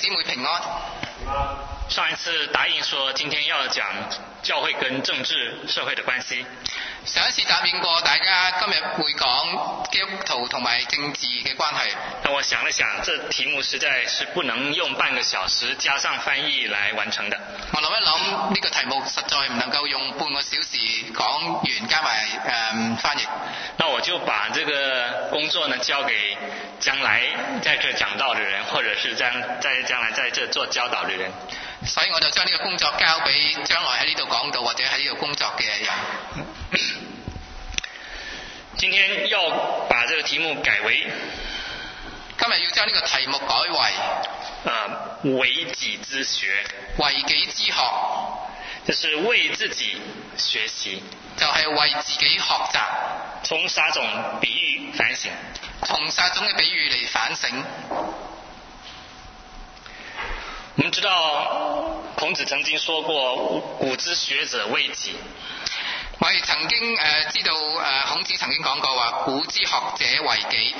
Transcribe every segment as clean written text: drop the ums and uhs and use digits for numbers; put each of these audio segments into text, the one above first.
姊妹平安。 上一次答應說今天要講教會跟政治社會的關係。 上一次答應過大家今日會講基督徒同埋政治嘅關係。 但我想了想，這題目實在是不能用半個小時加上翻譯來完成的。 我諗一諗，呢個題目實在唔能夠用半個小時講完加埋翻譯。 那我就把這個工作呢交給將來在這講道的人，或者是將來在這做教導的人。 所以我就將呢個工作交俾將來喺呢度講道或者喺呢度工作嘅人。 今天要把這個題目改為， 今日要將呢個題目改為為己之學。 為己之學， 就是為自己學習， 就係為自己學習。 從撒種比喻反省， 從撒種嘅比喻嚟反省。 我們知道孔子曾經說過，古之學者為己。 我哋曾經知道孔子曾經講過話，古之學者為己。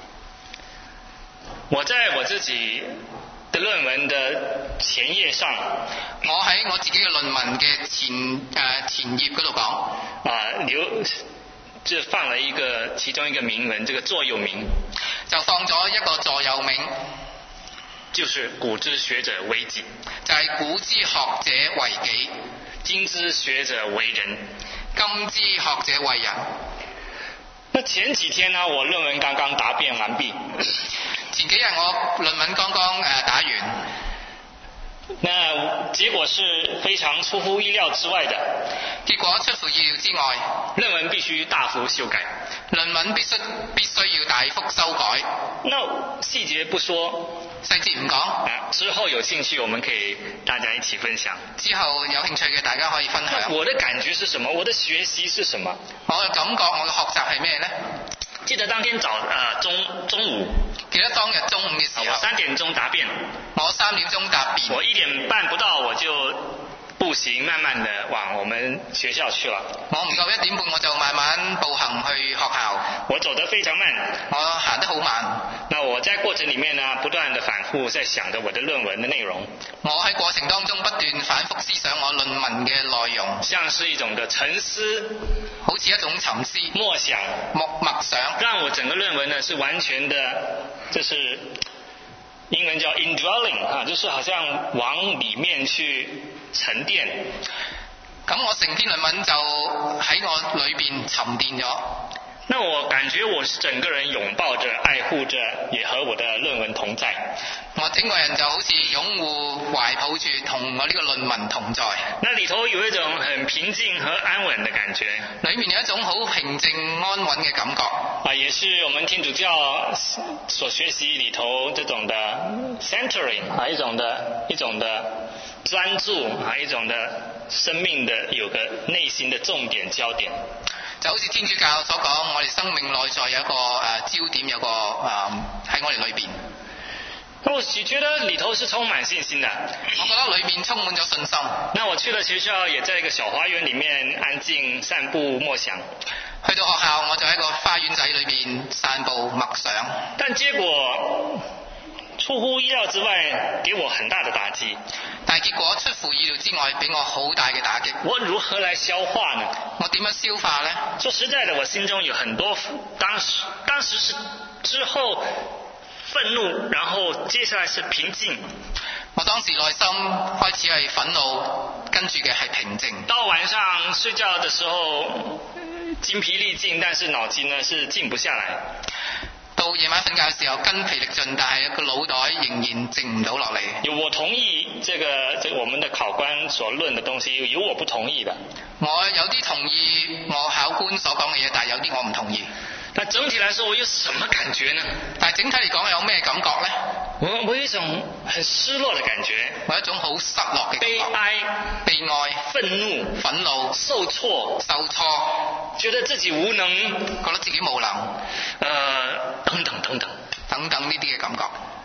我在我自己的論文的前頁上， 我喺我自己嘅論文嘅前頁嗰度講， 就放了其中一個銘文，這個座右銘， 就放咗一個座右銘， 就是古之學者為己， 就係古之學者為己， 今之學者為人， 今之學者為人。 那前幾天呢，我論文剛剛答辯完畢。 前幾日我論文剛剛打完， 那結果是非常出乎意料之外的。 結果出乎意料之外， 論文必須大幅修改。 論文必須要大幅修改。 那細節不說， 細節唔講。 之後有興趣，我們可以大家一起分享。 之後有興趣嘅大家可以分享。 我的感覺是什麼？我的學習是什麼？ 我嘅感覺，我嘅學習係咩呢？ 記得當天中午， 記得當日中午嘅時候， 我3點鐘答辯， 我3點鐘答辯， 我1點半不到我就步行慢慢的往我們學校去了。 我唔夠1點半我就慢慢步行去學校。 我走得非常慢， 我行得好慢。 那我在過程裡面呢，不斷的反覆在想着我的論文的內容。 我喺過程當中不斷反覆思想我論文嘅內容， 像是一種的沉思， 好似一種沉思默想， 默想， 讓我整個論文呢是完全的，就是英文叫 indwelling 就是好像往裡面去沉澱。 咁我成篇論文就喺我裏邊沉澱咗。 那我感覺我是整個人擁抱着、愛護着，也和我的論文同在。 我整個人就好似擁護、懷抱住同我呢個論文同在。 那裡頭有一種很平靜和安穩的感覺。 裡面有一種好平靜安穩嘅感覺。 也是我們天主教所學習裡頭這種的 centering 一種的專注一種的生命的有個內心的重點焦點。 就好似天主教所講，我哋生命內在有一個焦點，有個喺我哋裏邊。 我覺得裡頭是充滿信心的。 我覺得裏面充滿咗信心。 那我去了學校，也在一個小花園裡面安靜散步默想。 去到學校，我就喺個花園仔裏邊散步默想。 但結果出乎意料之外，給我很大的打擊。 但係結果出乎意料之外，俾我好大嘅打擊。 我如何來消化呢？ 我點樣消化呢？ 說實在的，我心中有很多當時是之後憤怒，然後接下來是平靜。 我當時內心開始係憤怒，跟住嘅係平靜。 到晚上睡覺的時候精疲力盡，但是腦筋呢是靜不下來。 到夜晚瞓覺嘅時候筋疲力盡，但係個腦袋仍然靜唔到落嚟。 有我同意這個我們的考官所論的東西，有我不同意的。 我有啲同意我考官所講嘅嘢，但係有啲我唔同意。 但整體來說，我有什麼感覺呢？ 但係整體嚟講有咩感覺呢？ 我有一種很失落的感覺， 我有一種好失落嘅感覺， 悲哀、憤怒、 憤怒、 受挫、覺得自己無能， 覺得自己無能，等等呢啲嘅感覺。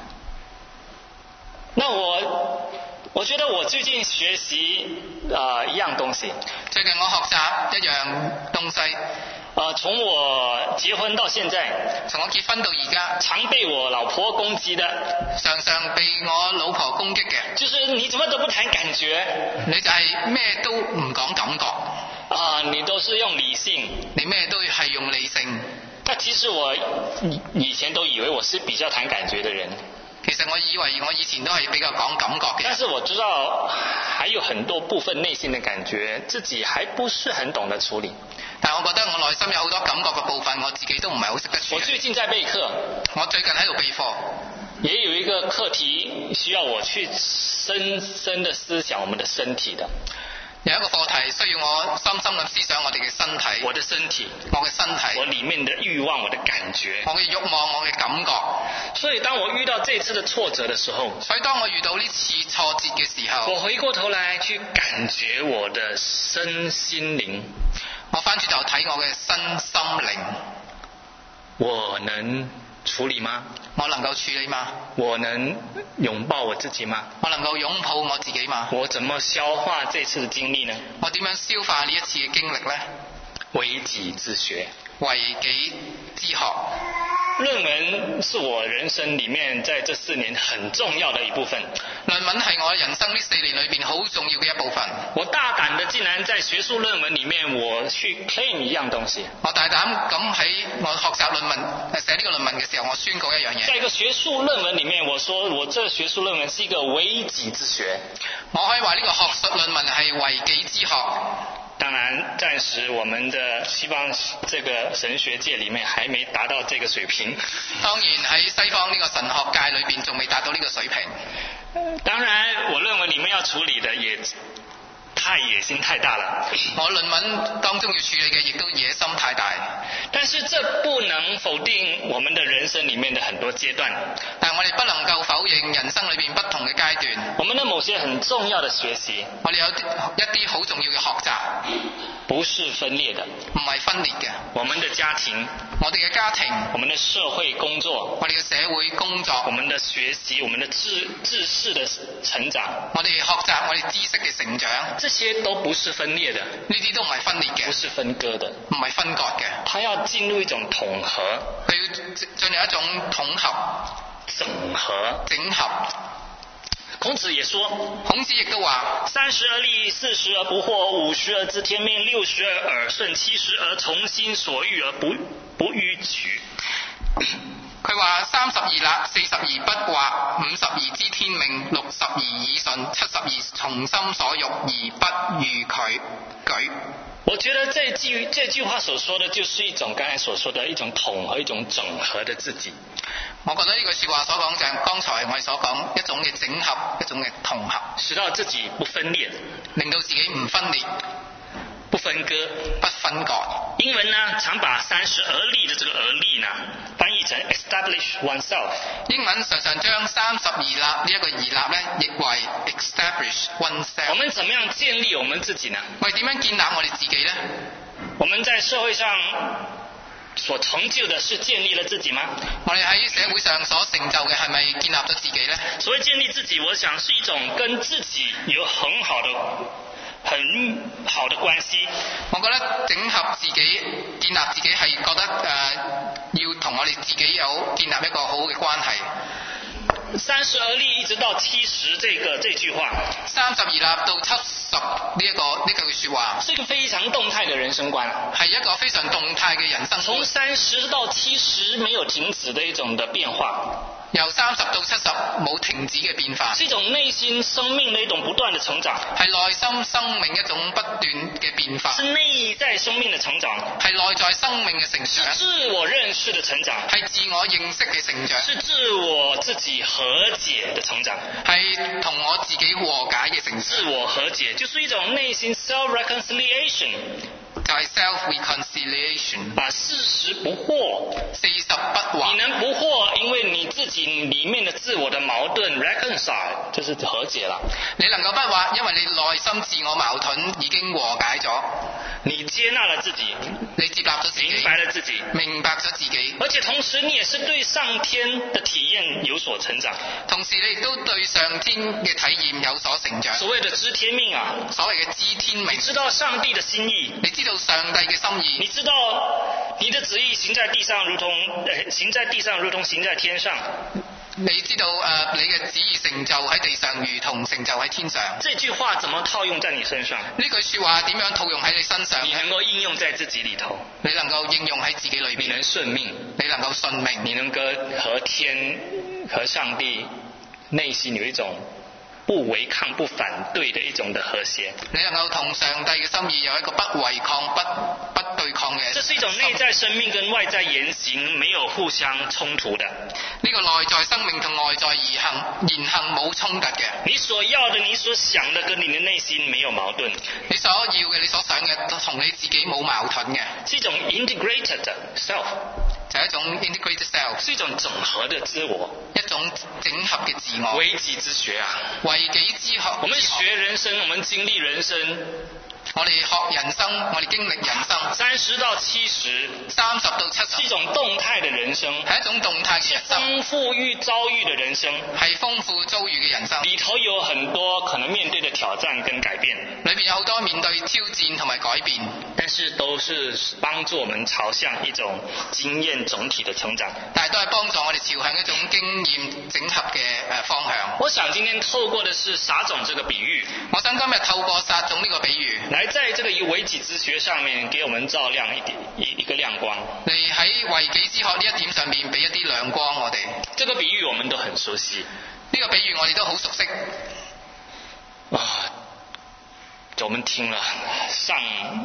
那我覺得我最近學習一樣東西。 最近我學習一樣東西。 從我結婚到現在， 從我結婚到而家， 常被我老婆攻擊的， 常常被我老婆攻擊嘅， 就是你怎麼都不談感覺， 你就係咩都唔講感覺， 你都是用理性， 你咩都係用理性。 那其實我以前都以為我是比較談感覺的人， 其實我以為我以前都係比較講感覺嘅， 但是我知道還有很多部分內心的感覺自己還不是很懂得處理。 但係我覺得我內心有好多感覺嘅部分，我自己都唔係好識得處理。 我最近在備課， 我最近喺度備課， 也有一個課題需要我去深深的思想我們的身體的。 有一個課題需要我深深咁思想我哋嘅身體， 我的身體， 我嘅身體， 我裡面的慾望，我的感覺， 我嘅慾望，我嘅感覺。 所以當我遇到這次的挫折的時候， 所以當我遇到呢次挫折嘅時候， 我回過頭來去感覺我的身心靈， 我翻轉頭睇我嘅身心靈， 我能處理嗎？ 我能夠處理嗎？ 我能擁抱我自己嗎？ 我能夠擁抱我自己嗎？ 我怎麼消化這次的經歷呢？ 我點樣消化呢一次嘅經歷呢？ 為己自學， 為己之學。 論文是我人生裡面在這4年很重要的一部分。 論文係我人生呢4年裏邊好重要嘅一部分。 我大膽的竟然在學術論文裡面，我去 claim 一樣東西。 我大膽咁喺我學習論文寫呢個論文嘅時候，我宣告一樣嘢。 在一個學術論文裡面，我說我這學術論文是一個為己之學。 我可以話呢個學術論文係為己之學。 當然，暫時我們的西方這個神學界裡面還沒達到這個水平。 當然喺西方呢個神學界裏邊仲未達到呢個水平。 當然，我論文裡面要處理的也太野心太大了。 我論文當中要處理嘅亦都野心太大。 但是這不能否定我們的人生裡面的很多階段。 但我哋不能夠否認人生裏邊不同嘅階段。 我們的某些很重要的學習， 我哋有一啲好重要嘅學習， 不是分裂的， 唔係分裂嘅。 我們的家庭， 我哋嘅家庭， 我們的社會工作， 我哋嘅社會工作， 我們的學習，我們的知識的成長， 我哋學習我哋知識嘅成長， 這些都不是分裂的， 呢啲都唔係分裂嘅， 不是分割的， 唔係分割嘅。 它要進入一種統合， 佢要進入一種統合、 整合。孔子也說， 孔子亦都話 ：30而立，40而不惑，50而知天命，60而耳順，70而從心所欲而不逾矩。 佢話30而立，40而不惑，50而知天命，60而耳順，70而從心所欲而不逾矩。 我覺得這句話所說的就是一種剛才所說的一種統合、一種整合的自己。 我覺得呢句説話所講就係剛才我哋所講一種嘅整合，一種嘅統合， 使到自己不分裂， 令到自己唔分裂、 不分割、 不分割。 英文呢，常把30而立的這個而立呢，翻譯成 establish oneself。 英文常常將30而立呢一個而立呢，譯為 establish oneself。 我們怎麼樣建立我們自己呢？ 我哋點樣建立我哋自己呢？ 我們在社會上所成就的是建立了自己嗎？ 我哋喺社會上所成就嘅係咪建立咗自己呢？ 所謂建立自己，我想是一種跟自己有很好的關係。 我覺得整合自己、建立自己係覺得要同我哋自己有建立一個好好嘅關係。 30而立一直到70這句話 ，30而立到70呢句説話， 是一個非常動態的人生觀， 係一個非常動態嘅人生觀。 從30到70沒有停止的一種的變化。 由30到70冇停止嘅變化， 是一種內心生命的一種不斷的成長， 係內心生命一種不斷嘅變化， 是內在生命的成長， 係內在生命嘅成長， 是自我認識的成長， 係自我認識嘅成長， 是自我自己和解的成長， 係同我自己和解嘅成長。 自我和解就是一種內心 self-reconciliation， 就係 self-reconciliation， 把40不惑 ，40不惑。 你能不惑，因為你自己裡面的自我的矛盾 reconcile， 就是和解了。 你能夠不惑，因為你內心自我矛盾已經和解咗。 你接納了自己， 你接納咗自己， 明白了自己， 明白咗自己， 而且同時你也是對上天的體驗有所成長。 同時你亦都對上天嘅體驗有所成長。 所謂的知天命啊， 所謂嘅知天命， 你知道上帝的心意， 你知道道上帝嘅心意。 你知道你的旨意行在地上如同行在天上。 你知道你嘅旨意成就喺地上，如同成就喺天上。 這句話怎麼套用在你身上？ 呢句說話點樣套用喺你身上？ 你能夠應用在自己裏頭， 你能夠應用喺自己裏邊。 你能順命， 你能夠順命， 你能夠和上帝內心有一種不違抗、不反對的一種的和諧。 你能夠同上帝嘅心意有一個不違抗、不對抗嘅。 這是一種內在生命跟外在言行沒有互相衝突的。 呢個內在生命同外在言行冇衝突嘅。 你所要的、你所想的，跟你的內心沒有矛盾。 你所要嘅、你所想嘅，同你自己冇矛盾嘅。 是一種 integrated self， 就係一種 integrated self， 是一種整合的自我， 一種整合嘅自我。 為己之學啊， 為己之學。 我們學人生，我們經歷人生。 我哋學人生，我哋經歷人生。 30到70， 30到70， 是一種動態的人生， 係一種動態嘅人生， 豐富遭遇的人生， 係豐富遭遇嘅人生。 裏頭有很多可能面對的挑戰跟改變， 裏邊有好多面對挑戰同埋改變， 但是都是幫助我們朝向一種經驗總體的成長。 但係都係幫助我哋朝向一種經驗整合嘅方向。 我想今天透過的是撒種這個比喻， 我想今日透過撒種呢個比喻， 來在這個為己之學上面給我們照亮一個亮光。 你喺為己之學呢一點上面俾一啲亮光我哋。 這個比喻我們都很熟悉， 呢個比喻我哋都好熟悉。 我們聽了上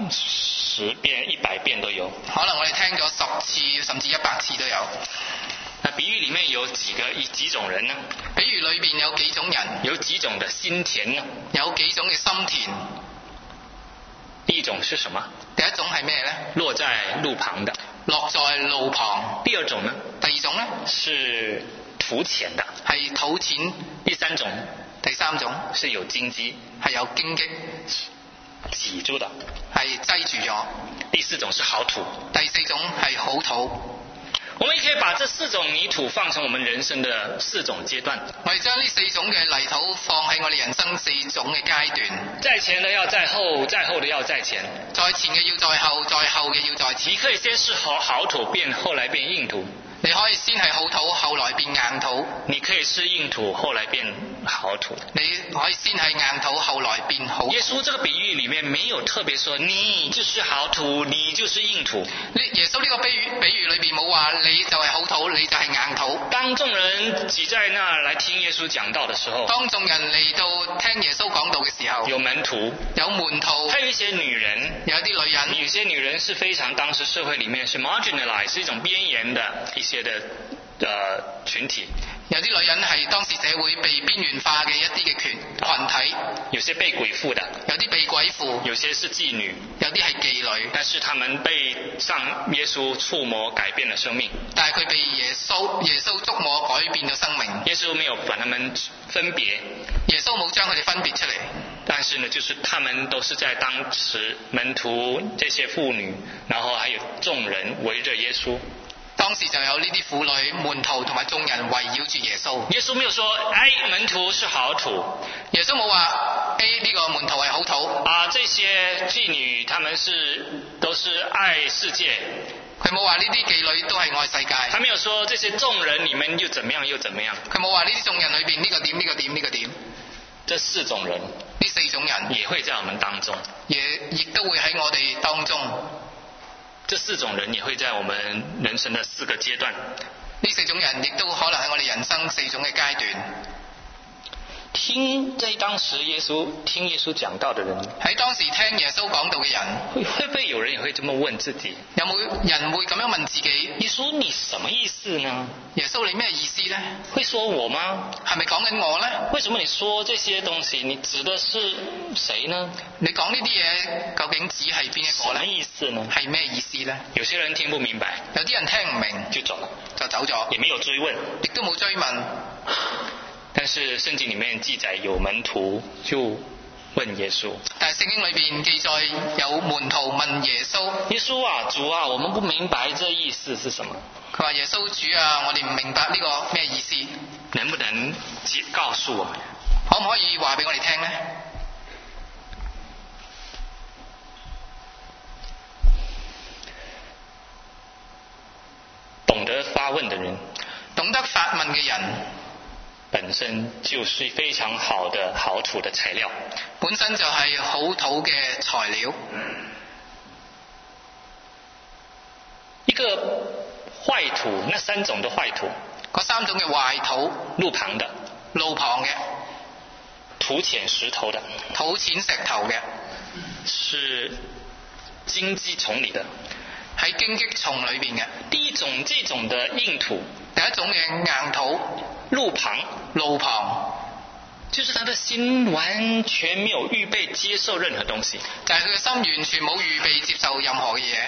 10遍、100遍都有。 可能我哋聽咗10次甚至100次都有。 那比喻裡面有幾種人呢？ 比喻裏邊有幾種人？ 有幾種的心田呢？ 有幾種嘅心田？ 第一種是什麼？ 第一種係咩呢？ 落在路旁的。 落在路旁。 第二種呢？ 第二種呢？ 是土淺的。 係土淺。 第三種？ 第三種是有荊棘。 係有荊棘擠住的。 係擠住咗。 第四種是好土。 第四種係好土。 我們也可以把這4種泥土放成我們人生的4種階段。 我哋將呢4種嘅泥土放喺我哋人生4種嘅階段。 在前的要在後，在後的要在前。 在前嘅要在後，在後嘅要在前。 你可以先是好土後來變硬土。 你可以先係好土，後來變硬土。 你可以是硬土，後來變好土。 你可以先係硬土，後來變好土。 耶穌這個比喻裡面沒有特別說你就是好土，你就是硬土。 耶穌呢個比喻裏邊冇話你就係好土，你就係硬土。 當眾人擠在那來聽耶穌講道的時候， 當眾人嚟到聽耶穌講道嘅時候， 有門徒， 有門徒， 還有一些女人， 有啲女人， 有些女人是非常當時社會裡面是 marginalized， 是一種邊緣的一些的群體。 有啲女人係當時社會被邊緣化嘅一啲嘅群體， 有些被鬼附的， 有啲被鬼附， 有些是妓女， 有啲係妓女， 但是他們被耶穌觸摸改變了生命。 但係佢被耶穌觸摸改變咗生命。 耶穌沒有把他們分別， 耶穌冇將佢哋分別出嚟。 但是呢，就是他們都是在當時門徒這些婦女，然後還有眾人圍着耶穌。 當時就有呢啲婦女、門徒同埋眾人圍繞住耶穌。 耶穌沒有說 A 門徒是好土， 耶穌冇話 A 呢個門徒係好土。 這些妓女他們都是愛世界。 佢冇話呢啲妓女都係愛世界。 他沒有說這些眾人你們又怎麼樣又怎麼樣。 佢冇話呢啲眾人裏邊呢個點呢個點呢個點。 這4種人， 呢4種人也會在我們當中， 亦都會喺我哋當中。 這4種人也會在我們人生的4個階段。 呢4種人亦都可能喺我哋人生4種嘅階段。 在當時聽耶穌講道的人， 喺當時聽耶穌講道嘅人， 會不會有人也會這麼問自己？ 有冇人會咁樣問自己？ 耶穌你什麼意思呢？ 耶穌你咩意思呢？ 會說我嗎？ 係咪講緊我呢？ 為什麼你說這些東西？你指的是誰呢？ 你講呢啲嘢究竟指係邊一個呢？ 什麼意思呢？ 係咩意思呢？ 有些人聽不明白， 有啲人聽唔明就走了， 就走咗， 也沒有追問， 亦都冇追問。 但是聖經裡面記載有門徒就問耶穌， 但係聖經裏邊記載有門徒問耶穌： 耶穌啊，主啊，我們不明白這意思是什麼？ 佢話耶穌主啊，我哋唔明白呢個咩意思， 能不能告訴我們？ 可唔可以話俾我哋聽呢？ 問嘅人本身就是非常好的好土的材料。 本身就係好土嘅材料。 一個壞土，那三種的壞土， 嗰三種嘅壞土， 路旁的、 路旁嘅、 土淺石頭的、 土淺石頭嘅， 是荊棘叢裏的。 喺荊棘叢裏邊嘅。 第一種這種的硬土， 第一種嘅硬土， 路旁， 路旁， 就是他的心完全沒有預備接受任何東西， 就係佢嘅心完全冇預備接受任何嘅嘢。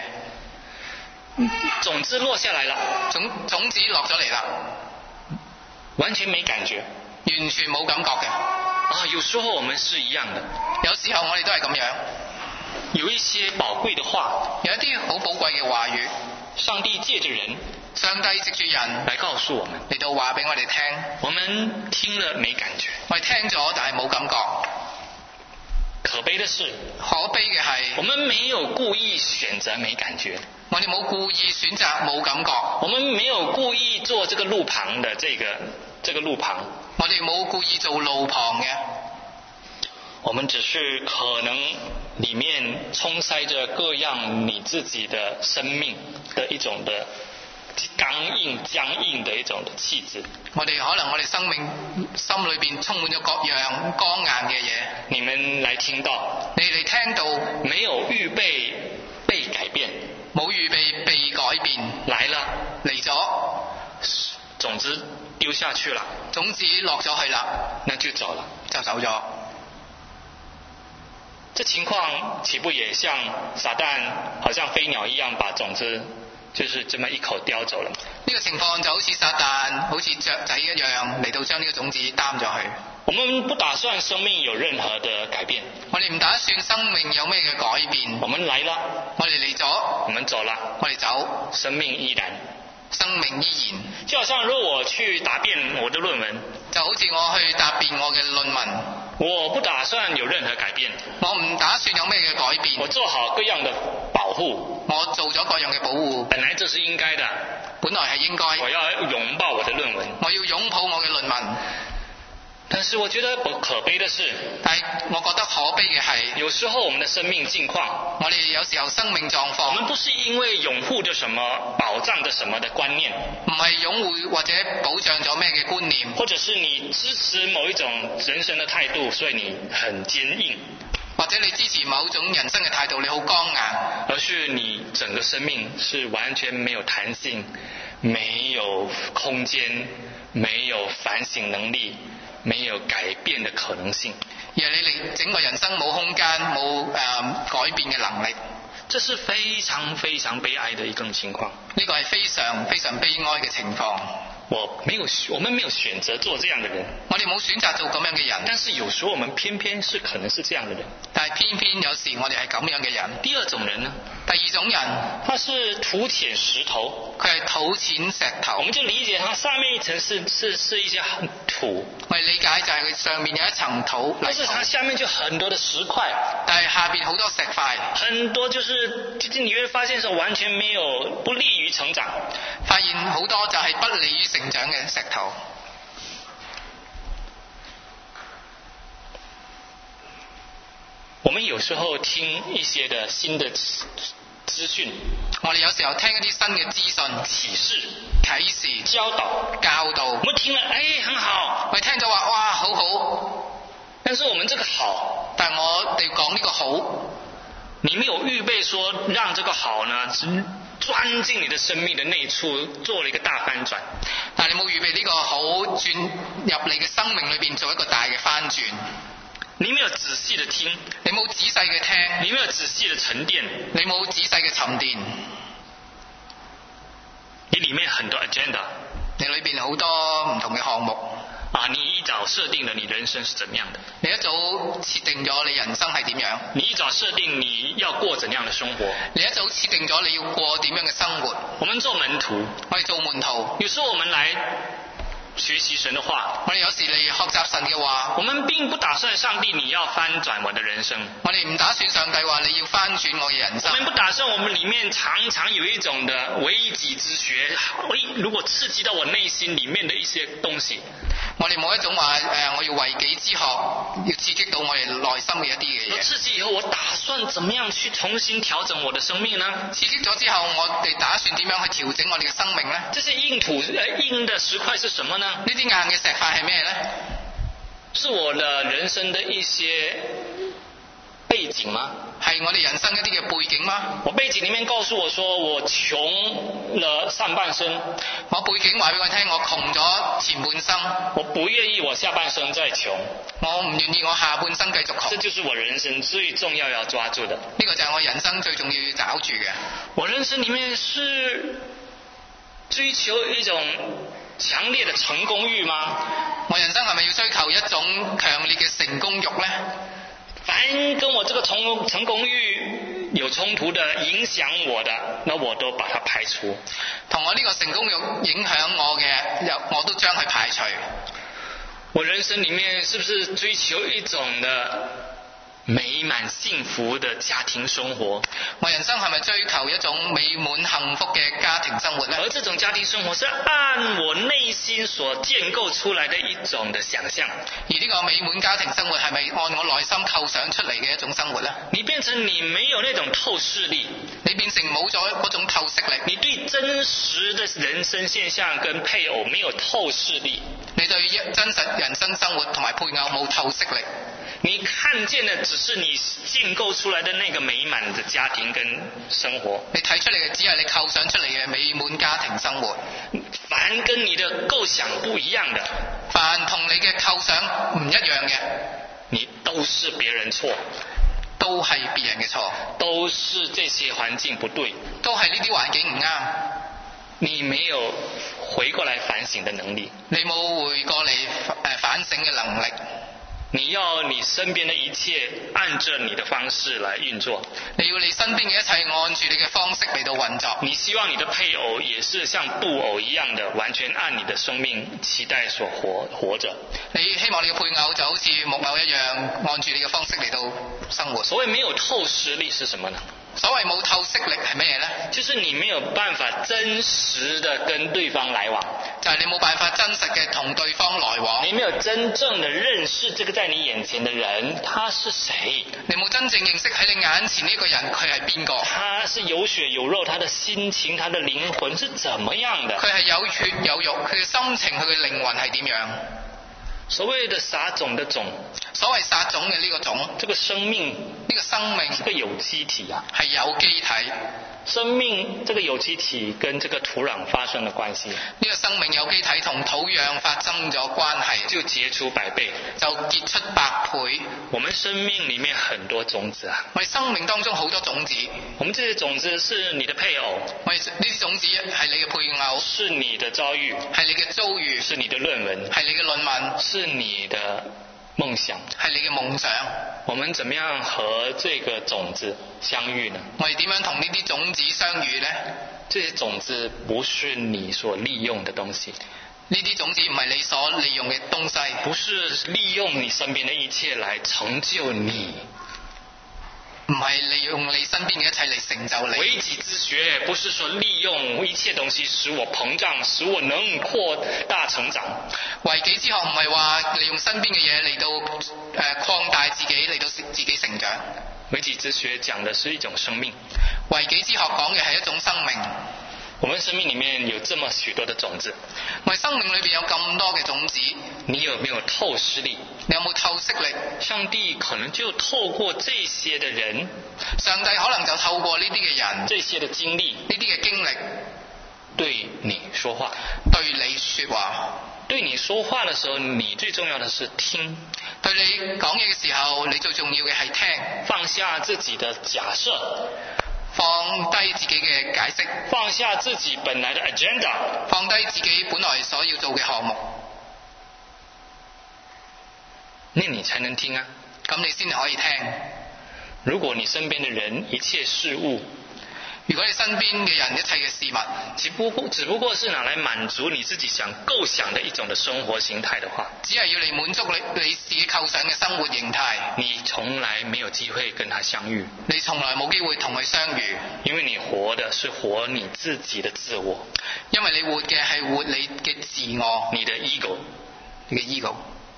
種子落下來了， 種子落咗嚟啦， 完全沒感覺， 完全冇感覺嘅。 有時候我們是一樣的， 有時候我哋都係咁樣。 有一些寶貴的話， 有一啲好寶貴嘅話語， 上帝借着人， 上帝藉住人來告訴我們， 嚟到話俾我哋聽。 我們聽了沒感覺， 我哋聽咗但係冇感覺。 可悲的是， 可悲嘅係， 我們沒有故意選擇沒感覺， 我哋冇故意選擇冇感覺， 我們沒有故意做這個路旁的這個路旁， 我哋冇故意做路旁嘅， 我們只是可能裡面充塞着各樣你自己的生命的一種的剛硬僵硬的一種的氣質。 我哋可能我哋生命心裏邊充滿咗各樣剛硬嘅嘢。 你們來聽到， 你哋聽到沒有預備被改變， 冇預備被改變， 來了嚟咗， 種子丟下去了， 種子落咗去啦， 那就走了， 就走咗。 這情況豈不也像撒旦好像飛鳥一樣把種子就是這麼一口叼走了嗎？ 呢個情況就好似撒旦好似雀仔一樣嚟到將呢個種子擔咗去。 我們不打算生命有任何的改變， 我哋唔打算生命有咩嘅改變。 我們來了， 我哋嚟咗， 我們走了， 我哋走， 生命依然， 生命依然。 就好像如果我去答辯我的論文， 就好似我去答辯我嘅論文， 我不打算有任何改變， 我唔打算有咩嘅改變。 我做好各樣的保護， 我做咗各樣嘅保護， 本來這是應該的， 本來係應該。 我要擁抱我的論文， 我要擁抱我嘅論文。 但是我覺得可悲的是， 但係我覺得可悲嘅係， 有時候我們的生命境況， 我哋有時候生命狀況， 我們不是因為擁護着什麼、保障着什麼的觀念， 唔係擁護或者保障咗咩嘅觀念， 或者是你支持某一種人生的態度，所以你很堅硬， 或者你支持某種人生嘅態度，你好剛硬， 而是你整個生命是完全沒有彈性、沒有空間、沒有反省能力、沒有改變的可能性， 而係你哋整個人生冇空間、冇改變嘅能力， 這是非常非常悲哀的一種情況。 呢個係非常非常悲哀嘅情況。 我們沒有選擇做這樣的人， 我哋冇選擇做咁樣嘅人， 但是有時候我們偏偏是可能是這樣的人。 但係偏偏有時我哋係咁樣嘅人。 第二種人呢？ 第二種人， 他是土淺石頭， 佢係土淺石頭。 我們就理解他上面一層是一些土， 我哋理解就係佢上面有一層土， 但是它下面就很多的石塊， 但係下邊好多石塊， 很多就是你會發現說完全沒有不利於成長， 發現好多就係不利於成長嘅石頭。 我們有時候聽一些的新的資訊， 我哋有時候聽一啲新嘅資訊、啟示、教導， 我們聽了很好， 我哋聽咗話哇好好， 但是我們這個好， 但係我哋講呢個好， 你沒有預備說讓這個好呢鑽進你的生命的內處，做了一個大翻轉， 但係你冇預備呢個好轉入你嘅生命裏邊做一個大嘅翻轉。 你沒有仔細的聽， 你冇仔細嘅聽， 你沒有仔細的沉澱， 你冇仔細嘅沉澱， 你裏面很多 agenda， 你裏邊好多唔同嘅項目你一早設定了你人生是怎麼樣的， 你一早設定咗你人生係點樣， 你一早設定你要過怎樣的生活， 你一早設定咗你要過點樣嘅生活。 我們做門徒， 我哋做門徒， 有時候我們來學習神的話， 我哋有時嚟學習神嘅話， 我們並不打算上帝你要翻轉我的人生， 我哋唔打算上帝話你要翻轉我嘅人生。 我們不打算我們裡面常常有一種的為己之學，如果刺激到我內心裡面的一些東西， 我哋冇一種話我要為己之學，要刺激到我哋內心嘅一啲嘅嘢。 刺激以後，我打算怎麼樣去重新調整我的生命呢？ 刺激咗之後，我哋打算點樣去調整我哋嘅生命呢？ 這些硬的石塊是什麼呢？ 呢啲硬嘅石塊係咩呢？ 是我的人生的一些背景嗎？ 係我哋人生一啲嘅背景嗎？ 我背景裡面告訴我說，我窮了上半生。 我背景話俾我聽，我窮咗前半生。 我不願意我下半生再窮。 我唔願意我下半生繼續窮。 這就是我人生最重要要抓住的。 呢個就係我人生最重要要抓住嘅。 我人生裡面是追求一種強烈的成功慾嗎？ 我人生係咪要追求一種強烈嘅成功慾呢？ 凡跟我這個成功慾有衝突的、影響我的，那我都把它排除。 同我呢個成功慾影響我嘅，我都將佢排除。 我人生裡面是不是追求一種的美滿幸福的家庭生活？ 我人生係咪追求一種美滿幸福嘅家庭生活呢？ 而這種家庭生活是按我內心所建構出來的一種的想象。 而呢個美滿家庭生活係咪按我內心構想出嚟嘅一種生活呢？ 你變成你沒有那種透視力， 你變成冇咗嗰種透視力。 你對真實的人生現象跟配偶沒有透視力。 你對真實人生生活同埋配偶冇透視力。 你看見的只是你建構出來的那個美滿的家庭跟生活。 你睇出嚟嘅只係你構想出嚟嘅美滿家庭生活。 凡跟你的構想不一樣的， 凡同你嘅構想唔一樣嘅， 你都是別人錯， 都係別人嘅錯， 都是這些環境不對， 都係呢啲環境唔啱。 你沒有回過來反省的能力， 你冇回過嚟反省嘅能力。 你要你身邊的一切按着你的方式來運作， 你要你身邊嘅一切按住你嘅方式嚟到運作。 你希望你的配偶也是像布偶一樣的，完全按你的生命期待所活着。 你希望你嘅配偶就好似木偶一樣，按住你嘅方式嚟到生活。 所謂沒有透視力是什麼呢？ 所謂冇透視力係咩呢？ 就是你沒有辦法真實的跟對方來往， 就係你冇辦法真實嘅同對方來往。 你沒有真正的認識這個在你眼前的人，他是誰？ 你冇真正認識喺你眼前呢個人，佢係邊個？ 他是有血有肉，他的心情、他的靈魂是怎麼樣的？ 佢係有血有肉，佢嘅心情、佢嘅靈魂係點樣？ 所謂的撒種的種， 所謂撒種嘅呢個種， 這個生命， 呢個生命是個有機體啊， 係有機體。 生命這個有機體跟這個土壤發生了關係， 呢個生命有機體同土壤發生咗關係， 就結出100倍， 就結出100倍。 我們生命裡面很多種子啊， 我哋生命當中好多種子， 我們這些種子是你的配偶， 我哋呢啲種子係你嘅配偶， 是你的遭遇， 係你嘅遭遇， 是你的論文， 係你嘅論文， 是你的夢想， 係你嘅夢想。 我們怎麼樣和這個種子相遇呢？ 我哋點樣同呢啲種子相遇呢？ 這些種子不是你所利用的東西， 呢啲種子唔係你所利用嘅東西， 不是利用你身邊的一切來成就你， 唔係利用你身邊嘅一切嚟成就你。 為己之學不是說利用一切東西使我膨脹，使我能擴大成長。 為己之學唔係話利用身邊嘅嘢嚟到擴大自己，嚟到自己成長。 為己之學講的是一種生命， 為己之學講嘅係一種生命。 我們生命裡面有這麼許多的種子， 我哋生命裏邊有咁多嘅種子， 你有沒有透視力？ 你有冇透視力？ 上帝可能就透過這些的人， 上帝可能就透過呢啲嘅人， 這些的經歷， 呢啲嘅經歷， 對你說話， 對你說話。 對你說話的時候，你最重要的是聽。 對你講嘢嘅時候，你最重要嘅係聽。 放下自己的假設， 放低自己嘅解釋， 放下自己本來的 agenda， 放低自己本來所要做嘅項目， 那你才能聽啊。 咁你先可以聽。 如果你身邊的人一切事物， 如果你身邊嘅人一切嘅事物， 只不過是拿來滿足你自己想構想的一種的生活形態的話， 只係要嚟滿足你自己構想嘅生活形態， 你從來沒有機會跟他相遇， 你從來冇機會同佢相遇， 因為你活的是活你自己的自我， 因為你活嘅係活你嘅自我， 你的 ego， 你嘅 ego。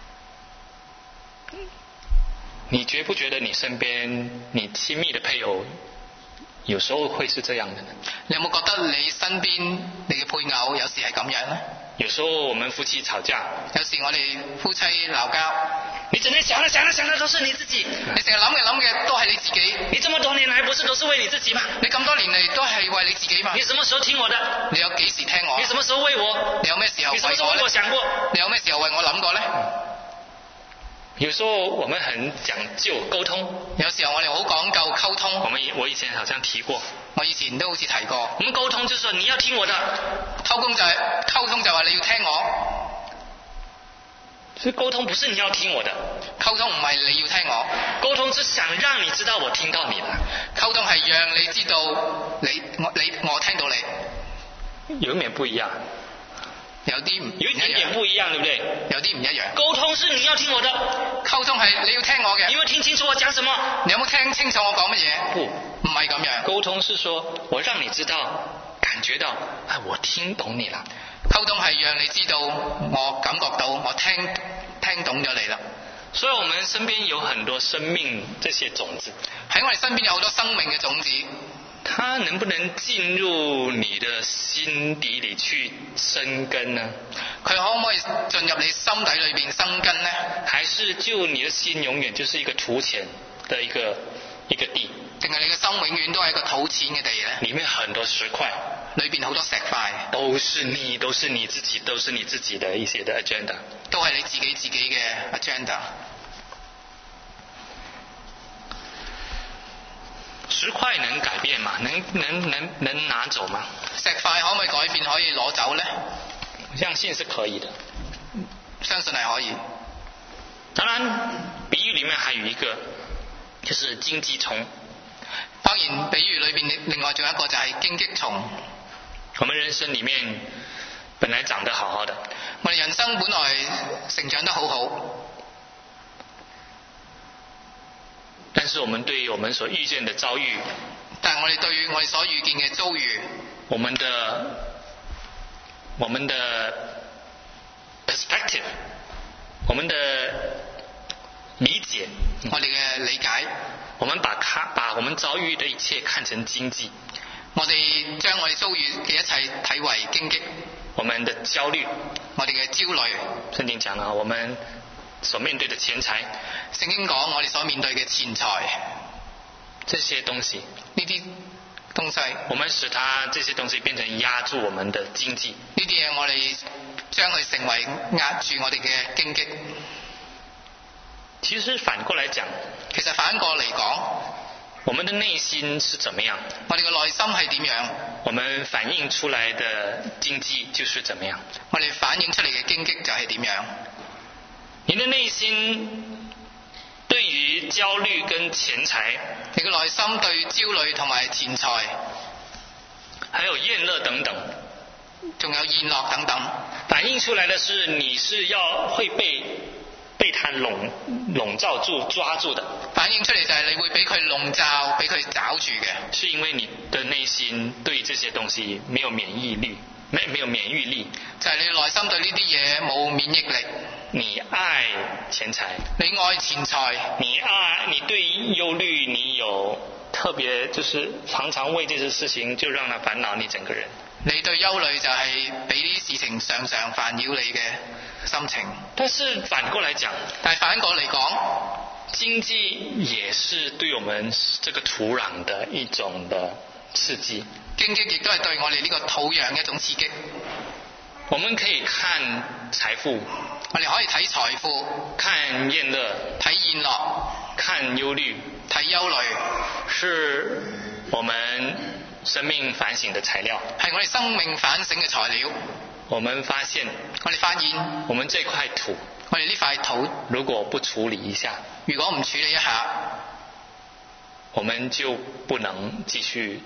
你覺不覺得你身邊你親密的配偶有時候會是這樣的呢？ 你有冇覺得你身邊你嘅配偶有時係咁樣呢？ 有時候我們夫妻吵架， 有時我哋夫妻鬧交， 你整天想的都是你自己， 你成日諗嘅都係你自己， 你這麼多年來不是都是為你自己嗎？ 你咁多年嚟都係為你自己嘛？ 你什麼時候聽我的？ 你有幾時聽我？ 你什麼時候為我？ 你有咩時候為我呢？ 你什麼時候為我想過？ 你有咩時候為我諗過呢？ 有時候我們很講究溝通， 有時候我哋好講究溝通。 我以前好像提過， 我以前都好似提過。 我們溝通就是說你要聽我的， 溝通就係話你要聽我。 所以溝通不是你要聽我的， 溝通唔係你要聽我， 溝通是想讓你知道我聽到你了。 溝通係讓你知道我聽到你。 有點不一樣。 有一點點不一樣，對不對？ 有啲唔一樣。 溝通是你要聽我的， 溝通係你要聽我嘅。 你有冇聽清楚我講什麼？ 你有冇聽清楚我講乜嘢？唔係咁樣。 溝通是說我讓你知道，感覺到，我聽懂你了。 溝通係讓你知道，我感覺到，我聽懂咗你啦。 所以我們身邊有很多生命這些種子， 喺我哋身邊有好多生命嘅種子。 它能不能進入你的心底裏去生根呢？ 佢可唔可以進入你心底裏邊生根呢？ 還是就你的心永遠就是一個土淺的一個地？ 定係你嘅心永遠都係一個土淺嘅地呢？ 裏面很多石塊， 裏邊好多石塊， 都是你自己的一些的 agenda， 都係你自己嘅 agenda。 石塊能改變嗎？能拿走嗎？ 石塊可唔可以改變，可以攞走呢？ 相信是可以的， 相信係可以。 當然，比喻裏面還有一個，就是荊棘蟲。 當然，比喻裏邊另外仲有一個就係荊棘蟲。 我們人生裏面本來長得好好的， 我哋人生本來成長得好好。 但是我們對於我們所遇見的遭遇， 但係我哋對於我哋所遇見嘅遭遇， 我們的 perspective， 我們的理解， 我哋嘅理解， 我們把我們遭遇的一切看成荊棘， 我哋將我哋遭遇嘅一切睇為荊棘， 我們的焦慮， 我哋嘅焦慮。 聖經講啦，我們所面對的錢財， 聖經講我哋所面對嘅錢財， 這些東西， 呢啲東西， 我們使這些東西變成壓住我們的經濟， 呢啲嘢我哋將佢成為壓住我哋嘅荊棘。 其實反過來講， 其實反過嚟講， 我們的內心是怎麼樣， 我哋嘅內心係點樣， 我們反映出來的經濟就是怎麼樣， 我哋反映出嚟嘅荊棘就係點樣。 你的內心對於焦慮跟錢財， 你嘅內心對焦慮同埋錢財， 還有宴樂等等， 仲有宴樂等等， 反映出來的是你是要會被它籠罩住抓住的， 反映出嚟就係你會俾佢籠罩，俾佢抓住嘅， 是因為你的內心對這些東西沒有免疫力，沒有免疫力， 就係你內心對呢啲嘢冇免疫力。 你愛錢財， 你愛錢財， 你對憂慮你有特別，就是常常為這些事情就讓它煩惱你整個人。 你對憂慮就係俾呢啲事情常常煩擾你嘅心情。 但是反過來講， 但係反過嚟講， 經濟也是對我們這個土壤的一種的刺激。 荊棘亦都係對我哋呢個土壤一種刺激。 我們可以看財富， 我哋可以睇財富， 看宴樂， 睇宴樂， 看憂慮， 睇憂慮， 是我們生命反省的材料， 係我哋生命反省嘅材料。 我們發現， 我哋發現， 我們這塊土， 我哋呢塊土， 如果不處理一下， 如果唔處理一下， 我們就不能繼續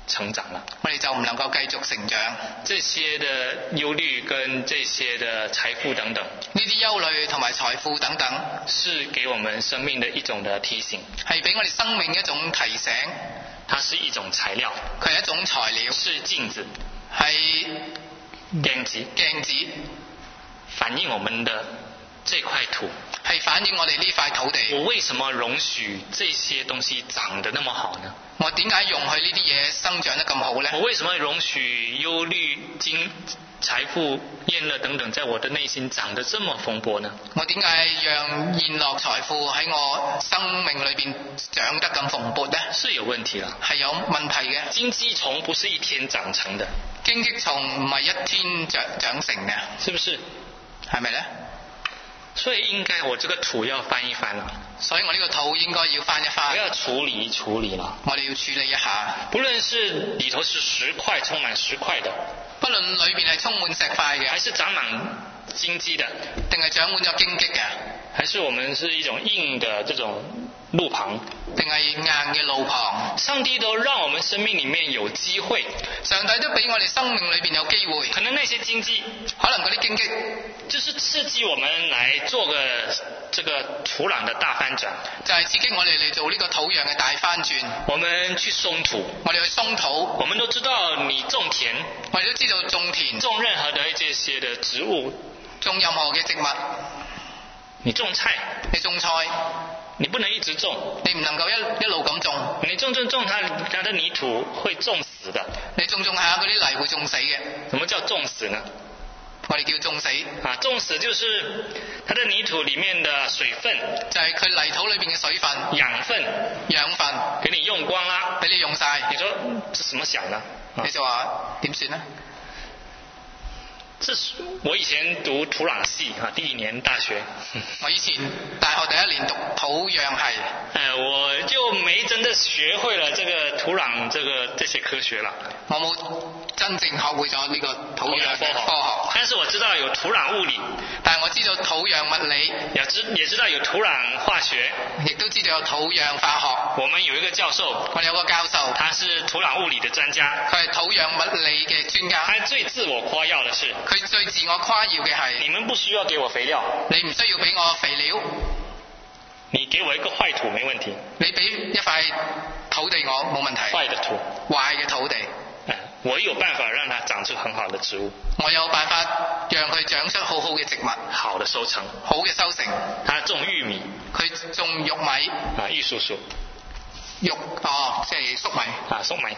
成長了。 我哋就唔能夠繼續成長。 這些的憂慮跟這些的財富等等， 呢啲憂慮同埋財富等等， 是給我們生命的一種的提醒， 係俾我哋生命一種提醒。 它是一種材料， 佢係一種材料， 是鏡子， 係鏡子， 反映我們的這塊土， 係反映我哋呢塊土地。 我為什麼容許這些東西長得那麼好呢？ 我點解容許呢啲嘢生長得咁好呢？ 我為什麼容許憂慮、財富、宴樂等等在我的內心長得這麼蓬勃呢？ 我點解讓宴樂財富喺我生命裏邊長得咁蓬勃呢？ 是有問題啦， 係有問題嘅。 荊棘叢不是一天長成的， 荊棘叢唔係一天長成嘅， 是不是？ 係咪呢？ 所以應該我這個土要翻一翻啦， 所以我呢個土應該要翻一翻， 我要處理啦。 我哋要處理一下。 不論是裡頭是石塊，充滿石塊的， 不論裏邊係充滿石塊嘅， 還是長滿荊棘的， 定係長滿咗荊棘嘅， 還是我們是一種硬的這種路旁， 定係硬嘅路旁， 上帝都讓我們生命裡面有機會， 上帝都俾我哋生命裏邊有機會。 可能那些荊棘， 可能嗰啲荊棘就是刺激我們來做個這個土壤的大翻轉， 就係刺激我哋嚟做呢個土壤嘅大翻轉。 我們去鬆土， 我哋去鬆土。 我們都知道你種田， 我哋都知道種田， 種任何的這些的植物， 種任何嘅植物， 你種菜， 你種菜， 你不能一直種， 你唔能夠一路咁種， 你種它的泥土會種死的， 你種下嗰啲泥會種死嘅。 什麼叫種死呢？ 我哋叫種死啊，種死就是它的泥土裡面的水分， 就係佢泥土裏邊嘅水分、 養分給你用光啦， 俾你用晒。 你說這怎麼想呢？ 你就話點算呢？ 這是我以前讀土壤系啊，第一年大學。 我以前大學第一年讀土壤系， 我就沒真的學會了這個土壤這些科學了。 我冇真正學會咗呢個土壤嘅科學。 但是我知道有土壤物理， 但係我知道土壤物理， 也知道有土壤化學， 亦都知道有土壤化學。 我們有一個教授， 我哋有個教授， 他是土壤物理的專家， 佢係土壤物理嘅專家。 他最自我誇耀的是， 佢最自我誇耀嘅係， 你們不需要給我肥料， 你唔需要俾我肥料， 你給我一個壞土沒問題， 你俾一塊土地我冇問題， 壞的土， 壞嘅土地， 我有辦法讓它長出很好的植物， 我有辦法讓佢長出好好嘅植物， 好的收成， 好嘅收成。 他種玉米， 佢種玉米， 玉叔叔， 即係粟米， 粟米，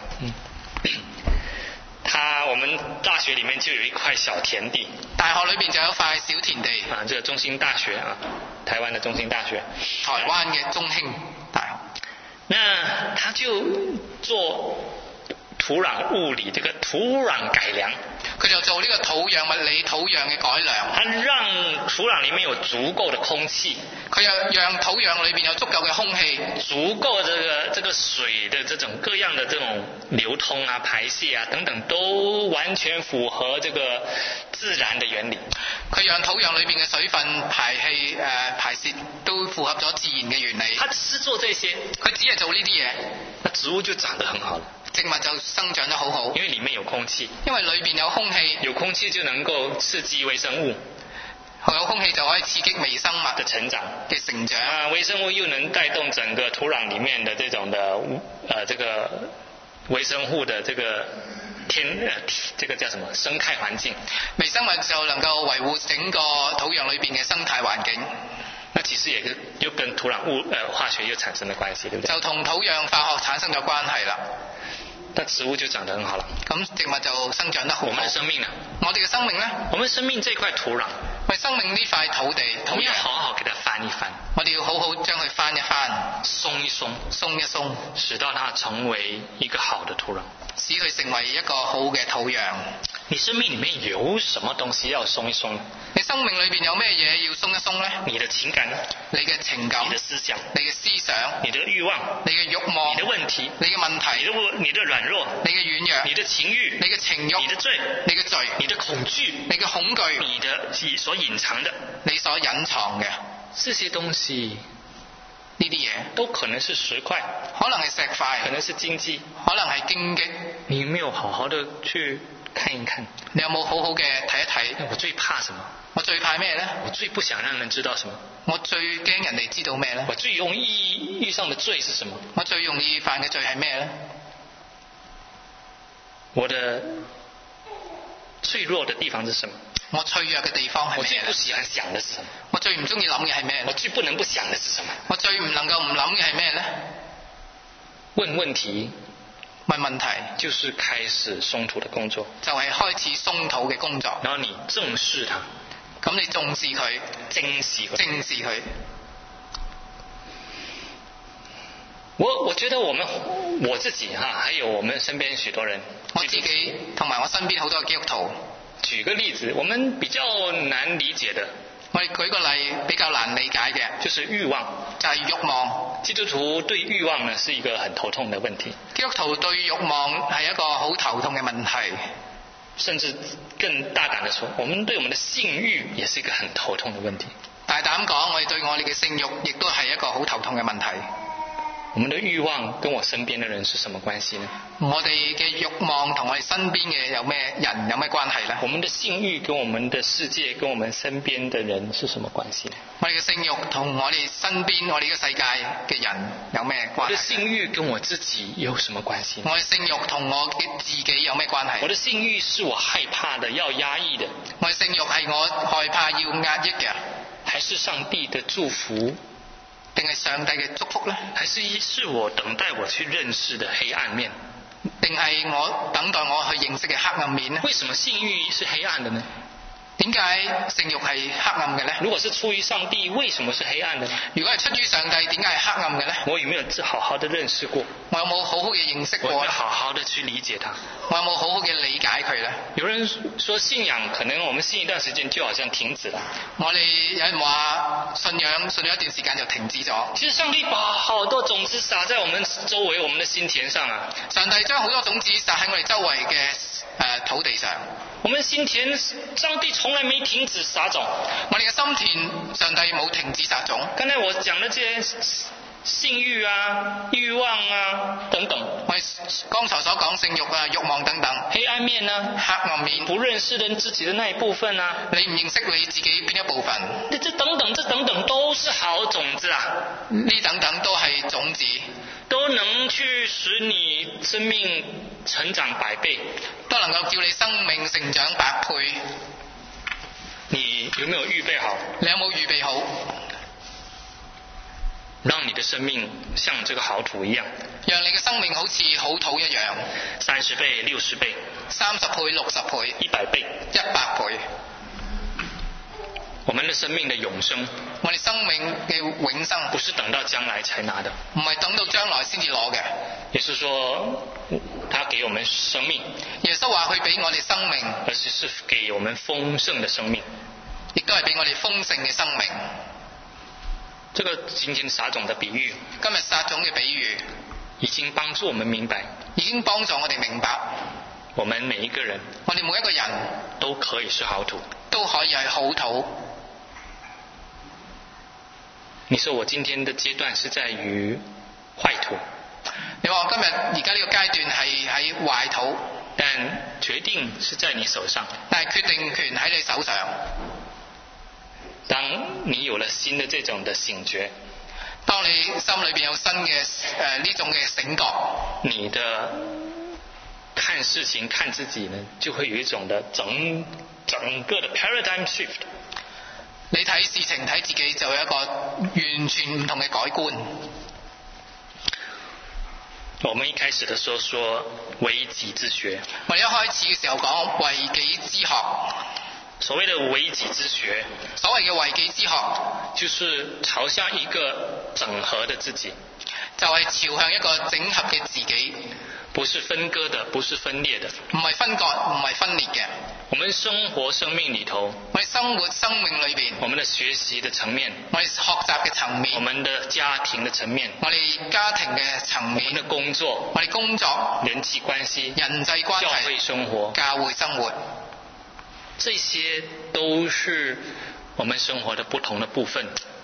我們大學裡面就有一塊小田地， 大學裏邊就有一塊小田地， 這個中興大學台灣的中興大學， 台灣嘅中興大學， 那他就做土壤物理，這個土壤改良， 佢就做呢個土壤物理土壤嘅改良， 他讓土壤裡面有足夠的空氣， 佢又讓土壤裏邊有足夠嘅空氣， 足夠這個水的這種各樣的這種流通啊、排泄啊等等，都完全符合這個自然的原理。 佢讓土壤裏邊嘅水分排氣排泄都符合咗自然嘅原理。 他只是做這些， 佢只係做呢啲嘢， 那植物就長得很好了。 植物就生長得好好， 因為裡面有空氣， 因為裏邊有空氣， 有空氣就能夠刺激微生物， 有空氣就可以刺激微生物的成長，微生物又能帶動整個土壤裡面的這種的這個微生物的這個這個叫什麼生態環境， 微生物就能夠維護整個土壤裏邊嘅生態環境。 那其實也又跟土壤化學又產生了關係，對不對？ 就同土壤化學產生咗關係啦。 那植物就長得很好了。咁植物就生長得好。 我們的生命呢？ 我哋嘅生命呢？ 我們生命這塊土壤， 我哋生命呢塊土地， 我們要好好給它翻一翻。 我哋要好好將佢翻一翻， 鬆一鬆， 鬆一鬆， 使到它成為一個好的土壤， 使佢成為一個好嘅土壤。 你生命裡面有什麼東西要鬆一鬆？ 你生命裏邊有咩嘢要鬆一鬆呢？ 你的情感， 你嘅情感， 你的思想， 你嘅思想， 你的慾望， 你嘅慾望， 你的問題， 你嘅問題， 你的軟弱， 你嘅軟弱， 你的情慾， 你嘅情慾， 你的罪， 你嘅罪， 你的恐懼， 你嘅恐懼， 你所隱藏的， 你所隱藏嘅， 這些東西呢啲嘢， 都可能是石塊， 可能係石可塊， 能是荊棘。 可能係荊棘。 你有沒有好好的去看一看？ 你有冇好好嘅睇一睇？ 我最怕什麼？ 我最怕咩呢？ 我最不想讓人知道什麼？ 我最驚人哋知道咩呢？ 我最容易遇上的罪是什麼？ 我最容易犯嘅罪係咩呢？ 我的脆弱的地方是什麼？ 我脆弱嘅地方係我最咩呢？ 不喜歡想的是什麼？ 我最唔中意諗嘅係咩呢？ 我最不能不想的是什麼？ 我最唔能夠唔諗嘅係咩呢？ 問問題問問題就是開始鬆土的工作， 就係開始鬆土嘅工作。 然後你正視它， 咁你重視佢， 珍惜它。 正視佢。 我覺得我自己還有我們身邊許多人， 我自己同埋我身邊好多基督徒， 舉個例子，我們比較難理解的， 我哋舉個例比較難理解嘅， 就是慾望。 就係慾望。 基督徒對慾望呢是一個很頭痛的問題， 基督徒對慾望係一個好頭痛嘅問題， 甚至更大膽的說，我們對我們的性慾也是一個很頭痛的問題。 大膽講，我哋對我哋嘅性慾亦都係一個好頭痛嘅問題。 我們的慾望跟我身邊的人是什麼關係呢？ 我哋嘅慾望同我哋身邊嘅有咩人有咩關係呢？ 我們的性慾跟我們的世界跟我們身邊的人是什麼關係呢？ 我哋嘅性慾同我哋身邊我哋呢個世界嘅人有咩關係？ 我的性慾跟我自己有什麼關係呢？ 我嘅性慾同我嘅自己有咩關係？ 我的性慾是我害怕的，要壓抑的， 我嘅性慾係我害怕要壓抑嘅， 還是上帝的祝福？ 定係上帝嘅祝福呢？ 還是我等待我去認識的黑暗面？ 定係我等待我去認識嘅黑暗面呢？ 為什麼性慾是黑暗的呢？ 點解性慾係黑暗嘅呢？ 如果是出於上帝，為什麼是黑暗的呢？ 如果係出於上帝，點解係黑暗嘅呢？ 我有沒有好好的認識過？ 我有冇好好嘅認識過？ 我有沒有好好的去理解它？ 我有冇好好嘅理解佢呢？ 有人說信仰可能我們信一段時間就好像停止了。 我哋有人話信仰信咗一段時間就停止咗。 其實上帝把好多種子撒在我們周圍我們的心田上啊。 上帝將好多種子撒喺我哋周圍嘅土地上。 我們心田上帝從來沒停止撒種。 我哋嘅心田上帝冇停止撒種。 剛才我講的這些性慾啊、慾望啊等等， 我哋剛才所講性慾啊、慾望等等， 黑暗面呢？ 黑暗面， 不認識人自己的那一部分啊， 你唔認識你自己邊一部分？ 這等等都是好種子啊， 呢等等都係種子， 都能去使你生命成長100倍， 都能夠叫你生命成長100倍。 你有沒有預備好？ 你有冇預備好？ 讓你的生命像這個好土一樣， 讓你嘅生命好似好土一樣 ，30倍、60倍、 30倍、60倍、 100倍、 100倍。 我們的生命的永生， 我哋生命嘅永生， 不是等到將來才拿的， 唔係等到將來先至攞嘅。 也是說，他給我們生命， 耶穌話佢俾我哋生命， 而是給我們豐盛的生命， 亦都係俾我哋豐盛嘅生命。 這個今天撒種的比喻， 今日撒種嘅比喻， 已經幫助我們明白， 已經幫助我哋明白， 我們每一個人， 我哋每一個人都可以是好土， 都可以係好土。 你說我今天的階段是在於壞土， 你話今日而家呢個階段係喺壞土， 但決定是在你手上， 但係決定權喺你手上。 當你有了新的這種的醒覺， 當你心裏邊有新嘅呢種嘅醒覺， 你的看事情看自己呢，就會有一種的整個的 paradigm shift。 你睇事情睇自己就有一個完全唔同嘅改觀。 我們一開始的時候說為己之學， 我哋一開始嘅時候講為己之學。 所謂的為己之學， 所謂嘅為己之學， 就是朝向一個整合的自己， 就係朝向一個整合嘅自己， 不是分割的，不是分裂的， 唔係分割，唔係分裂嘅。 我們生活生命裏頭， 我哋生活生命裏邊， 我們的學習的層面， 我哋學習嘅層面， 我們的家庭的層面， 我哋家庭嘅層面， 我們的工作， 我哋工作， 人際關係， 人際關係， 教會生活， 教會生活， 這些都是我們生活的不同的部分。 呢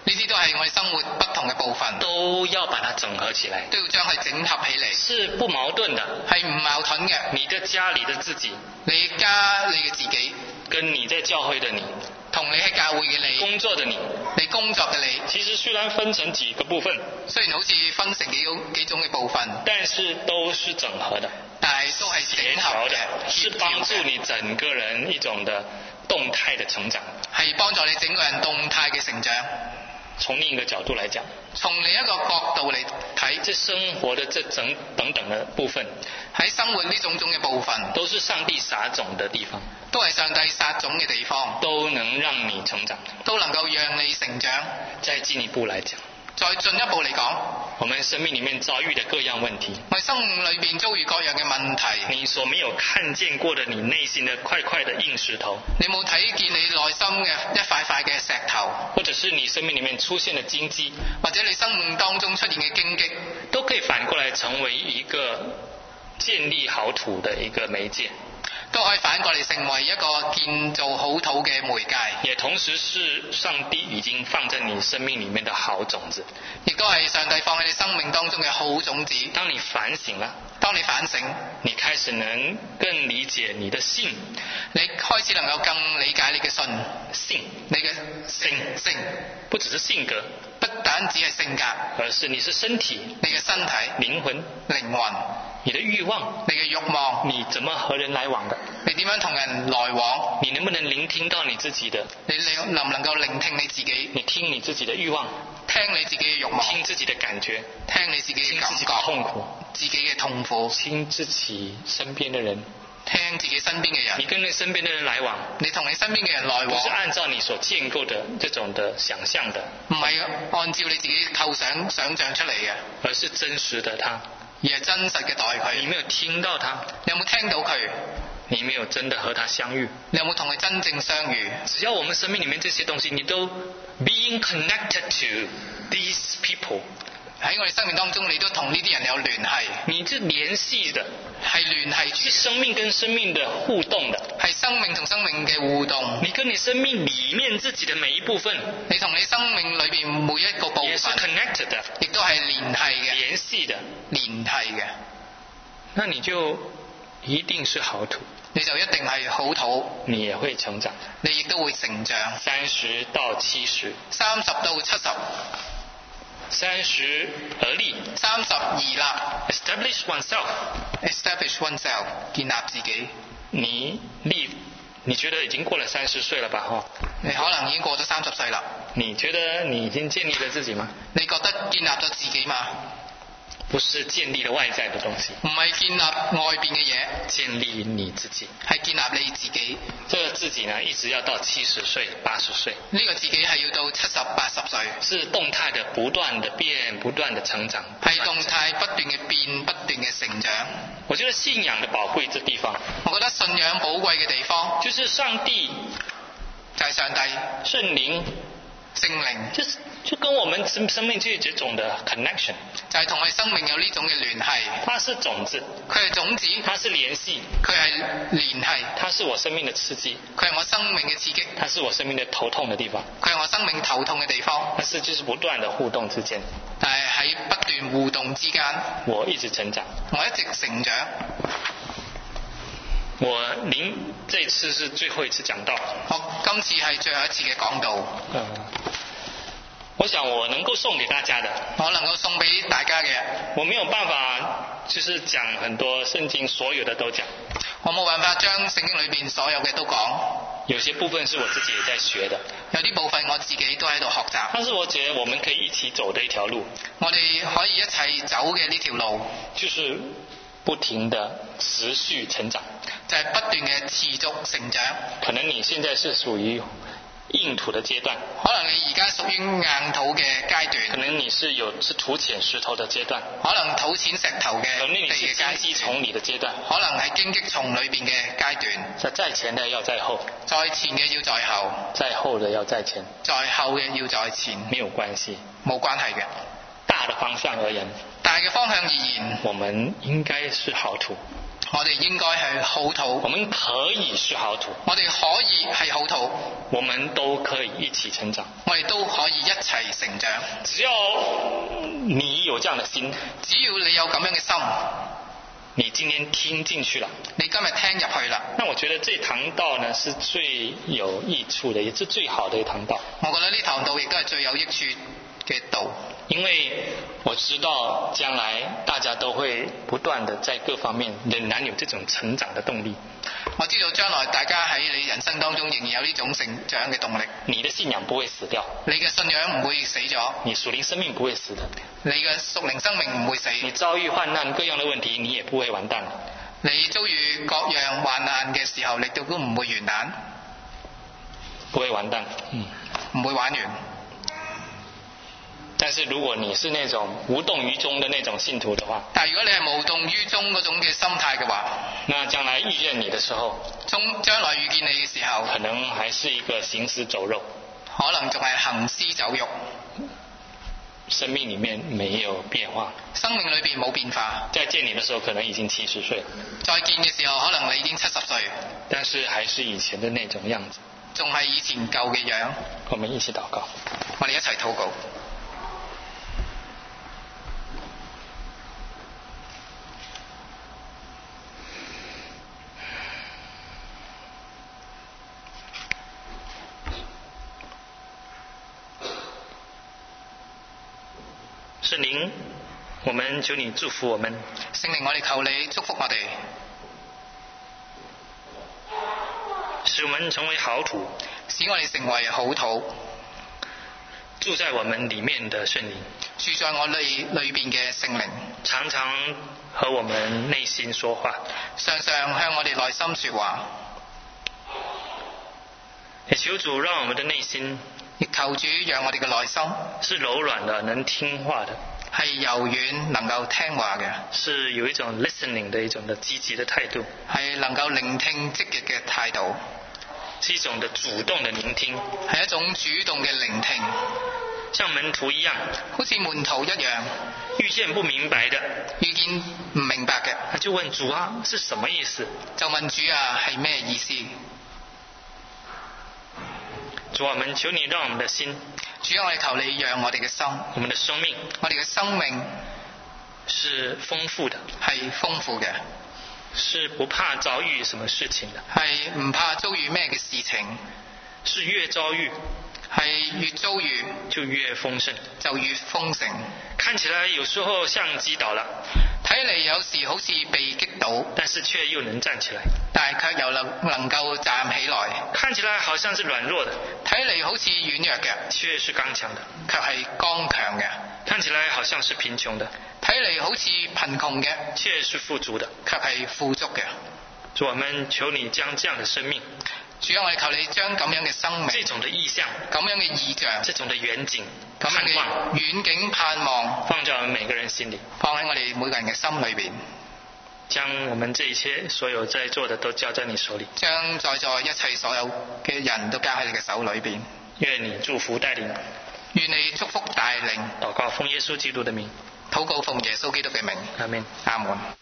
呢啲都係我哋生活不同嘅部分， 都要把它整合起來， 都要將佢整合起嚟， 是不矛盾的。 係唔矛盾嘅。 你的家裏的自己， 你家你嘅自己， 跟你在教會的你， 同你喺教會嘅你， 工作的你， 你工作嘅你， 其實雖然分成幾個部分， 雖然好似分成幾種嘅部分， 但是都是整合的， 但係都係協整合調的， 嘅， 是幫助你整個人一種的動態的成長。 係幫助你整個人動態嘅成長。 從另一個角度來講， 從另一個角度嚟睇， 這生活的這等等的部分， 喺生活呢種種嘅部分， 都是上帝撒種的地方， 都係上帝撒種嘅地方， 都能讓你成長。 都能夠讓你成長。 再進一步來講， 再進一步嚟講， 我們生命裡面遭遇的各樣問題， 我哋生命裏邊遭遇各樣嘅問題， 你所沒有看見過的你內心的塊塊的硬石頭， 你冇睇見你內心嘅一塊塊嘅石頭， 或者是你生命裡面出現的荊棘， 或者你生命當中出現嘅荊棘， 都可以反過來成為一個建立好土的一個媒介， 都可以反過嚟成為一個建造好土嘅媒介， 也同時是上帝已經放在你生命裡面的好種子。 亦都係上帝放喺你生命當中嘅好種子。 當你反省了， 當你反省， 你開始能更理解你的性， 你開始能夠更理解你嘅性， 你嘅性， 不只是性格， 不單止係性格， 而是你是身體、 你嘅身體、 靈魂、 靈魂、 你的慾望， 你嘅慾望， 你怎麼和人來往的， 你點樣同人來往， 你能不能聆聽到你自己的， 你能唔能夠聆聽你自己， 你聽你自己的慾望， 聽你自己嘅慾望， 聽自己的感覺， 聽你自己嘅感覺， 痛苦， 自己嘅痛苦， 聽自己身邊的人， 聽自己身邊嘅人， 你跟你身邊的人來往， 你同你身邊嘅人來往， 不是按照你所建構的這種的想象的， 唔係按照你自己構想出嚟嘅， 而是真實的他， 而係真實嘅待佢。 你沒有聽到他， 你有冇聽到佢？ 你沒有真的和他相遇， 你有冇同佢真正相遇？ 只要我們生命裡面這些東西，你都 being connected to these people， 喺我哋生命當中，你都同呢啲人有聯繫， 你是聯繫的， 係聯繫住是生命跟生命的互動的， 係生命同生命嘅互動。 你跟你生命裡面自己的每一部分， 你同你生命裏邊每一個部也是分， connected 的， 亦都係聯繫嘅， 聯繫的， 聯繫嘅， 那你就一定是好土， 你就一定係好土， 你也會成長， 你亦都會成長。 30到70， 30到70， 30而立 30而立 ，establish oneself， ，establish oneself， 建立自己。 你覺得已經過了30歲了吧？ 你可能已經過咗30歲啦， 你覺得你已經建立了自己嗎？ 你覺得建立咗自己嘛？ 不是建立了外在的東西， 唔係建立外邊嘅嘢， 建立你自己。 係建立你自己。 這個自己呢，一直要到70歲、80歲。 呢個自己係要到70、80歲， 是動態的，不斷的變，不斷的成長。 係動態不斷嘅變，不斷嘅成長。 我覺得信仰的寶貴這地方， 我覺得信仰寶貴嘅地方， 就是上帝， 就係上帝、 聖靈、 聖靈， 就跟我們生命就有這種的 connection。 就係同我哋生命有呢種嘅聯繫。 它是種子， 佢係種子， 它是聯繫， 佢係聯繫， 它是我生命的刺激， 佢係我生命嘅刺激， 它是我生命的頭痛的地方， 佢係我生命頭痛嘅地方。 但是就是不斷的互動之間， 但係喺不斷互動之間， 我一直成長， 我一直成長。 這一次是最後一次講道， 我今次係最後一次嘅講道。 我想我能夠送給大家的， 我能夠送俾大家嘅， 我沒有辦法就是講很多聖經所有的都講， 我冇辦法將聖經裏邊所有嘅都講。 有些部分是我自己也在學的， 有啲部分我自己都喺度學習。 但是我覺得我們可以一起走的一條路， 我哋可以一齊走嘅呢條路， 就是不停的持續成長， 就係不斷嘅持續成長。 可能你現在是屬於硬土的階段， 可能你而家屬於硬土嘅階段， 可能你是土淺石頭的階段， 可能土淺石頭嘅可能你是地嘅階荊棘叢裏的階段， 可能係荊棘叢裏邊嘅階段。 在前的要在後， 在前嘅要在後， 在後的要在前， 在後嘅要在前， 沒有關係， 冇關係嘅。 大的方向而言， 大嘅方向而言， 我們應該是好土， 我哋應該係好土， 我們可以是好土， 我哋可以係好土， 我們都可以一起成長， 我哋都可以一齊成長。 只要你有這樣的心， 只要你有咁樣嘅心， 你今天聽進去了， 你今日聽入去啦， 那我覺得這堂道呢是最有益處的，也是最好的一堂道。 我覺得呢堂道亦都係最有益處嘅道， 因為我知道將來大家都會不斷的在各方面仍然有這種成長的動力。 我知道將來大家喺你人生當中仍然有呢種成長嘅動力。 你的信仰不會死掉， 你嘅信仰唔會死咗， 你屬靈生命不會死的， 你嘅屬靈生命唔會死。 你遭遇患難各樣的問題，你也不會完蛋。 你遭遇各樣患難嘅時候，你都唔會完蛋， 不會完蛋， 唔會玩完。 但是如果你是那種無動於衷的那種信徒的話， 但係如果你係無動於衷嗰種嘅心態嘅話， 那將來遇見你的時候， 將來遇見你嘅時候， 可能還是一個行屍走肉， 可能仲係行屍走肉， 生命裡面沒有變化， 生命裏邊冇變化。 再見你的時候可能已經70歲， 再見嘅時候可能你已經70歲， 但是還是以前的那種樣子， 仲係以前舊嘅樣。 我們一起禱告， 我哋一齊禱告。 聖靈，我們求你祝福我們。 聖靈，我哋求你祝福我哋， 使我們成為好土， 使我哋成為好土。 住在我們裡面的聖靈， 住在我哋裏邊嘅聖靈， 常常和我們內心說話， 常常向我哋內心說話。 也求主讓我們的內心， 亦求主讓我哋嘅內心是柔軟的，能聽話的， 係柔軟能夠聽話嘅， 是有一種 listening 的一種的積極的態度， 係能夠聆聽積極嘅態度， 是一種的主動的聆聽， 係一種主動嘅聆聽， 像門徒一樣， 好似門徒一樣， 遇見不明白的， 遇見唔明白嘅， 他就問主啊，是什麼意思？ 就問主啊，係咩意思？ 主，我們求你讓我們的心， 主，我哋求你讓我哋嘅心， 我們的生命， 我哋嘅生命是豐富的， 係豐富嘅， 是不怕遭遇什麼事情的， 係唔怕遭遇咩嘅事情， 是越遭遇， 係越遭遇就越豐盛， 就越豐盛。 看起來有時候像擊倒了， 睇嚟有時好似被擊倒， 但是卻又能站起來， 但係卻又能夠站起來。 看起來好像是軟弱的， 睇嚟好似軟弱嘅， 卻是剛強的， 卻係剛強嘅。 看起來好像是貧窮的， 睇嚟好似貧窮嘅， 卻是富足的， 卻係富足嘅。 主，我們求你將這樣的生命， 主啊，我哋求你將咁樣嘅生命、 這種的意象、 咁樣嘅意象、 這種的遠景、 咁樣嘅遠景盼望， 放在我們每個人心裏， 放喺我哋每個人嘅心裏邊， 將我們這一切所有在座的都交在你手裏， 將在座一切所有嘅人都交喺你嘅手裏邊。 願你祝福帶領， 願你祝福帶領。 禱告奉耶穌基督的名， 禱告奉耶穌基督嘅名。 阿門。 阿門。